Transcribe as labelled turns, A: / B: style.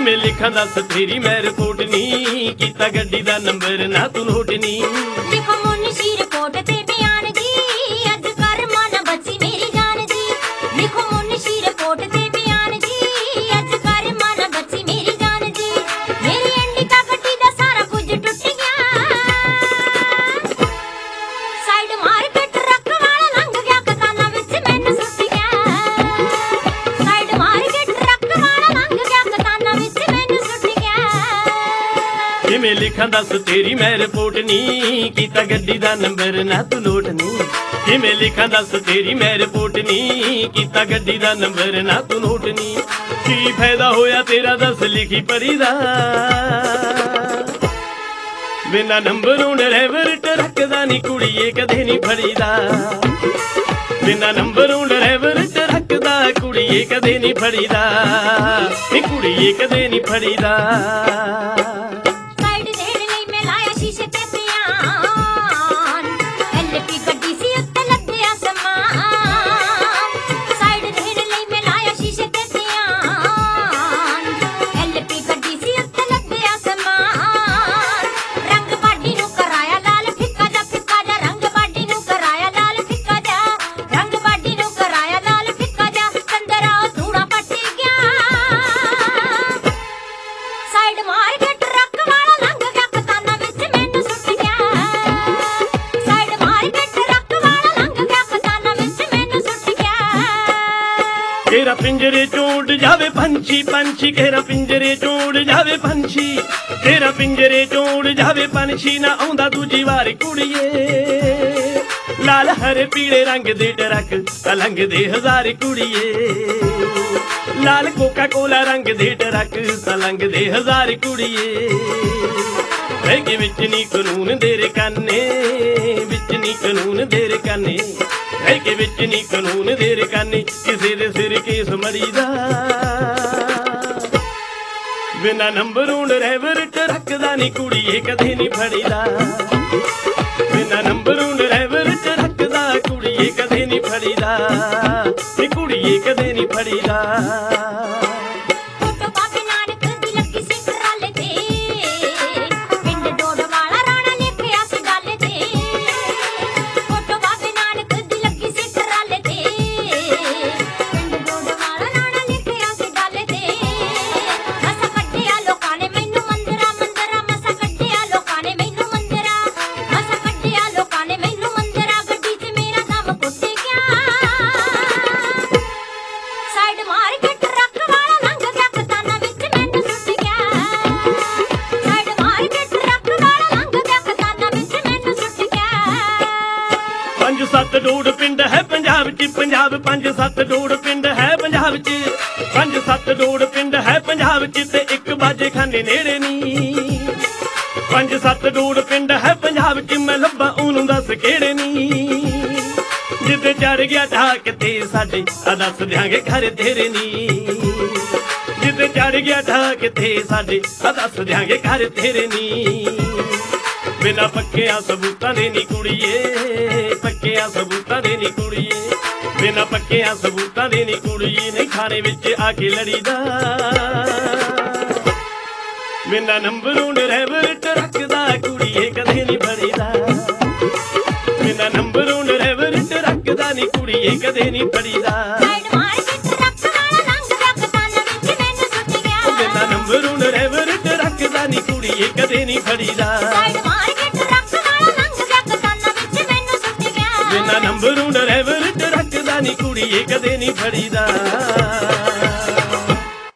A: ਕਿਵੇਂ ਲਿਖਾਂ ਦੱਸ ਤੇਰੀ ਮੈਂ ਰਿਪੋਰਟ ਨੀ ਕੀਤਾ ਗੱਡੀ ਦਾ ਨੰਬਰ ਨਾ ਤੂੰ ਨੋਟ ਨੀ
B: ਲਿਖੋ ਮੁਨਸ਼ੀ ਰਿਪੋਰਟ ਤੇ ਬਿਆਨ ਜੀ ਅੱਜ ਕਰ ਮਨ ਬਚੀ ਮੇਰੀ ਜਾਨ ਜੀ ਲਿਖੋ ਮੁਨਸ਼ੀ ਰਿਪੋਰਟ ਤੇ ਬਿਆਨ ਜੀ ਅੱਜ ਕਰ ਮਨ ਬਚੀ ਮੇਰੀ ਜਾਨ ਜੀ ਮੇਰੀ ਇੰਡੀਕਾ ਗੱਡੀ ਦਾ ਸਾਰਾ ਕੁਝ ਟੁੱਟ ਗਿਆ ਸਾਈਡ ਮਾਰ ਕੇ ਟਰੱਕ ਵਾਲਾ ਲੰਘ ਗਿਆ ਕਤਾਨਾਂ ਵਿੱਚ ਮੈਨੂੰ ਸੁੱਟ ਗਿਆ ਸਾਈਡ ਮਾਰ ਕੇ ਟਰੱਕ ਵਾਲਾ ਲੰਘ ਗਿਆ ਕਤਾਨਾਂ ਵਿੱਚ ਮੈਨੂੰ ਸੁੱਟ ਗਿਆ
A: ਕਿਵੇਂ ਲਿਖਾਂ ਦੱਸ ਤੇਰੀ ਮੈਂ ਰਿਪੋਰਟ ਨੀ ਕੀਤਾ ਗੱਡੀ ਦਾ ਨੰਬਰ ਨਾ ਤੂੰ ਨੋਟ ਨੀ ਕਿਵੇਂ ਲਿਖਾਂ ਦੱਸ ਤੇਰੀ ਮੈਂ ਰਿਪੋਰਟ ਨੀ ਕੀਤਾ ਗੱਡੀ ਦਾ ਨੰਬਰ ਨਾ ਤੂੰ ਨੋਟ ਨੀ ਕੀ ਫਾਇਦਾ ਹੋਇਆ ਤੇਰਾ ਦੱਸ ਲਿਖੀ ਪਰੀ ਦਾ ਬਿਨਾ ਨੰਬਰੋਂ ਡਰਾਈਵਰ ਟਰੱਕ ਦਾ ਨੀ ਕੁੜੀਏ ਕਦੇ ਨੀ ਫੜੀਦਾ ਬਿਨਾ ਨੰਬਰੋਂ ਡਰਾਈਵਰ ਟਰੱਕ ਦਾ ਕੁੜੀਏ ਕਦੇ ਨੀ ਫੜੀਦਾ ਨੀ ਕੁੜੀਏ ਕਦੇ ਨੀ ਫੜੀਦਾ
B: ਸਾਈਡ ਦੇਣ ਲਈ ਮੈਂ ਲਾਇਆ ਸ਼ੀਸ਼ੇ ਤੇ ਧਿਆਨ ਐਲਪੀ ਗੱਡੀ ਸੀ ਉੱਤੇ ਲੱਦਿਆ ਸਮਾਨ ਸਾਈਡ ਦੇਣ ਲਈ ਮੈਂ ਲਾਇਆ ਸ਼ੀਸ਼ੇ ਤੇ ਧਿਆਨ ਐਲਪੀ ਗੱਡੀ ਸੀ ਉੱਤੇ ਲੱਦਿਆ ਸਮਾਨ ਰੰਗ ਬਾਡੀ ਨੂੰ ਕਰਾਇਆ ਲਾਲ ਫਿੱਕਾ ਜਾ ਰੰਗ ਬਾਡੀ ਨੂੰ ਕਰਾਇਆ ਲਾਲ ਫਿੱਕਾ ਜਾ ਰੰਗ ਬਾਡੀ ਨੂੰ ਕਰਾਇਆ ਲਾਲ ਫਿੱਕਾ ਜਾ ਚੰਦਰਾ ਧੂੜਾ ਪੱਟ ਗਿਆ ਸਾਈਡ ਮਾਰ ਕੇ ਟਰੱਕ ਵਾਲਾ ਲੰਘ ਗਿਆ ਕਤਾਨਾਂ ਵਿੱਚ ਮੈਨੂੰ ਸੁੱਟ ਗਿਆ ਸਾਈਡ ਮਾਰ ਕੇ ਟਰੱਕ ਵਾਲਾ ਲੰਘ ਗਿਆ ਕਤਾਨਾਂ ਵਿੱਚ ਮੈਨੂੰ ਸੁੱਟ ਗਿਆ
A: ਤੇਰਾ ਪਿੰਜਰੇ ਚੋਂ ਉੱਡ ਜਾਵੇ ਪੰਛੀ ਪੰਛੀ ਤੇਰਾ ਪਿੰਜਰੇ ਚੋਂ ਉੱਡ ਜਾਵੇ ਪੰਛੀ ਤੇਰਾ ਪਿੰਜਰੇ ਚੋਂ ਉੱਡ ਜਾਵੇ ਪੰਛੀ ਨਾ ਆਉਂਦਾ ਦੂਜੀ ਵਾਰ ਕੁੜੀਏ ਲਾਲ ਹਰੇ ਪੀਲੇ ਰੰਗ ਦੇ ਟਰੱਕ ਲੰਘਦੇ ਹਜ਼ਾਰ ਕੁੜੀਏ ਲਾਲ ਕੋਕਾ ਕੋਲਾ ਰੰਗ ਦੇ ਟਰੱਕ ਲੰਘਦੇ ਹਜ਼ਾਰ ਕੁੜੀਏ ਹੈਗੇ ਵਿੱਚ ਨੀ ਕਾਨੂੰਨ ਦੇ ਰਕਾਨੇ ਵਿੱਚ ਨੀ ਕਾਨੂੰਨ ਦੇ ਰਕਾਨੇ ਹੈਗੇ ਵਿੱਚ ਨੀ ਕਾਨੂੰਨ ਦੇ ਰਕਾਨੇ ਕਿਸੇ ਦੇ ਸਿਰ ਕੇਸ ਮਰੀਦਾ ਬਿਨਾ ਨੰਬਰੋਂ ਡਰਾਈਵਰ ਟਰੱਕ ਦਾ ਨੀ ਕੁੜੀਏ ਕਦੇ ਨੀ ਫੜੀਦਾ ਬਿਨਾ ਨੰਬਰੋਂ ਡਰਾਈਵਰ ਟਰੱਕ ਦਾ ਕੁੜੀਏ ਕਦੇ ਨੀ ਫੜੀਦਾ ਨੀ ਕੁੜੀਏ ਕਦੇ ਨੀ ਫੜੀਦਾ
B: ਫੋਟੋ ਬਾਬੇ ਨਾਨਕ ਦੀ ਲੱਗੀ ਸੀ ਟਰਾਲੇ ਤੇ ਪਿੰਡ ਡੋਡ ਵਾਲਾ ਰਾਣਾ ਲਿਖਿਆ ਸੀ ਗੱਲ ਤੇ ਫੋਟੋ ਬਾਬੇ ਨਾਨਕ ਦੀ ਲੱਗੀ ਸੀ ਟਰਾਲੇ ਤੇ ਪਿੰਡ ਡੋਡ ਵਾਲਾ ਰਾਣਾ ਲਿਖਿਆ ਸੀ ਗੱਲ ਤੇ ਮਸਾ ਕੱਢਿਆ ਲੋਕਾਂ ਨੇ ਮੈਨੂੰ ਮੰਦਰਾ ਮਸਾ ਕੱਢਿਆ ਲੋਕਾਂ ਨੇ ਮੈਨੂੰ ਮੰਦਰਾ ਮਸਾ ਕੱਢਿਆ ਲੋਕਾਂ ਨੇ ਮੈਨੂੰ ਮੰਦਰਾ ਗੱਡੀ 'ਚ ਮੇਰਾ ਦਮ ਘੁੱਟ ਗਿਆ ਸਾਈਡ ਮਾਰ ਕੇ ਟਰੱਕ ਵਾਲਾ ਲੰਘ ਗਿਆ ਕਤਾਨਾਂ ਵਿੱਚ ਮੈਨੂੰ ਸੁੱਟ ਗਿਆ ਸਾਈਡ ਮਾਰ ਕੇ ਟਰੱਕ ਵਾਲਾ ਲੰਘ ਗਿਆ ਕਤਾਨਾਂ ਵਿੱਚ ਮੈਨੂੰ ਸੁੱਟ ਗਿਆ
A: ਪੰਜ ਸੱਤ ਡੋੜ ਪਿੰਡ ਹੈ ਪੰਜਾਬ 'ਚ ਪੰਜਾਬ ਪੰਜ ਸੱਤ ਡੋੜ ਪਿੰਡ ਹੈ ਪੰਜਾਬ 'ਚ ਪੰਜ ਸੱਤ ਡੋੜ ਪਿੰਡ ਹੈ ਪੰਜਾਬ 'ਚ ਤੇ ਇੱਕ ਬਾਜੇ ਖਾਨੇ ਨੇੜੇ ਨੀ ਪੰਜ ਸੱਤ ਡੋੜ ਪਿੰਡ ਹੈ ਪੰਜਾਬ 'ਚ ਮੈਂ ਲੱਭਾਂ ਉਹਨੂੰ ਦੱਸ ਕਿਹੜੇ ਨੀ ਜਿੱਦ ਚੜ ਗਿਆ ਢਾਕ ਤੇ ਸਾਡੇ ਆ ਦੱਸ ਦਿਆਂਗੇ ਘਰ ਤੇਰੇ ਨੀ ਜਿੱਦ ਚੜ ਗਿਆ ਢਾਕ ਤੇ ਸਾਡੇ ਆ ਦੱਸ ਦਿਆਂਗੇ ਘਰ ਤੇਰੇ ਨੀ ਬਿਨਾ ਪੱਕਿਆਂ ਸਬੂਤਾਂ ਦੇ ਨੀ ਕੁੜੀਏ ਪੱਕਿਆਂ ਸਬੂਤਾਂ ਦੇ ਨੀ ਕੁੜੀਏ ਬਿਨਾ ਪੱਕਿਆਂ ਸਬੂਤਾਂ ਦੇ ਨੀ ਕੁੜੀਏ ਨਹੀਂ ਥਾਣੇ ਵਿੱਚ ਆ ਕੇ ਲੜੀਦਾ ਬਿਨਾ ਨੰਬਰੋਂ ਡਰਾਈਵਰ ਟਰੱਕ ਦਾ ਕੁੜੀਏ ਕਦੇ ਨੀ ਫੜੀਦਾ ਬਿਨਾ ਨੰਬਰੋਂ ਡਰਾਈਵਰ ਟਰੱਕ ਦਾ ਨੀ ਕੁੜੀਏ ਕਦੇ ਨੀ ਫੜੀਦਾ
B: ਸਾਈਡ ਮਾਰ ਕੇ ਟਰੱਕ ਵਾਲਾ ਲੰਘ ਗਿਆ ਕਤਾਨਾਂ ਵਿੱਚ ਮੈਨੂੰ ਸੁੱਟ ਗਿਆ
A: ਬਿਨਾ ਨੰਬਰੋਂ ਡਰਾਈਵਰ ਟਰੱਕ ਦਾ ਨੀ ਕੁੜੀਏ ਕਦੇ ਨੀ ਫੜੀਦਾ
B: ਸਾਈਡ ਮਾਰ ਕੇ ਟਰੱਕ ਵਾਲਾ ਲੰਘ ਗਿਆ ਕਤਾਨਾਂ ਵਿੱਚ ਮੈਨੂੰ ਸੁੱਟ ਗਿਆ
A: ਬਿਨਾ ਨੰਬਰੋਂ ਡਰਾਈਵਰ ਟਰੱਕ ਦਾ ਨੀ ਕੁੜੀਏ ਕਦੇ ਨੀ ਫੜੀਦਾ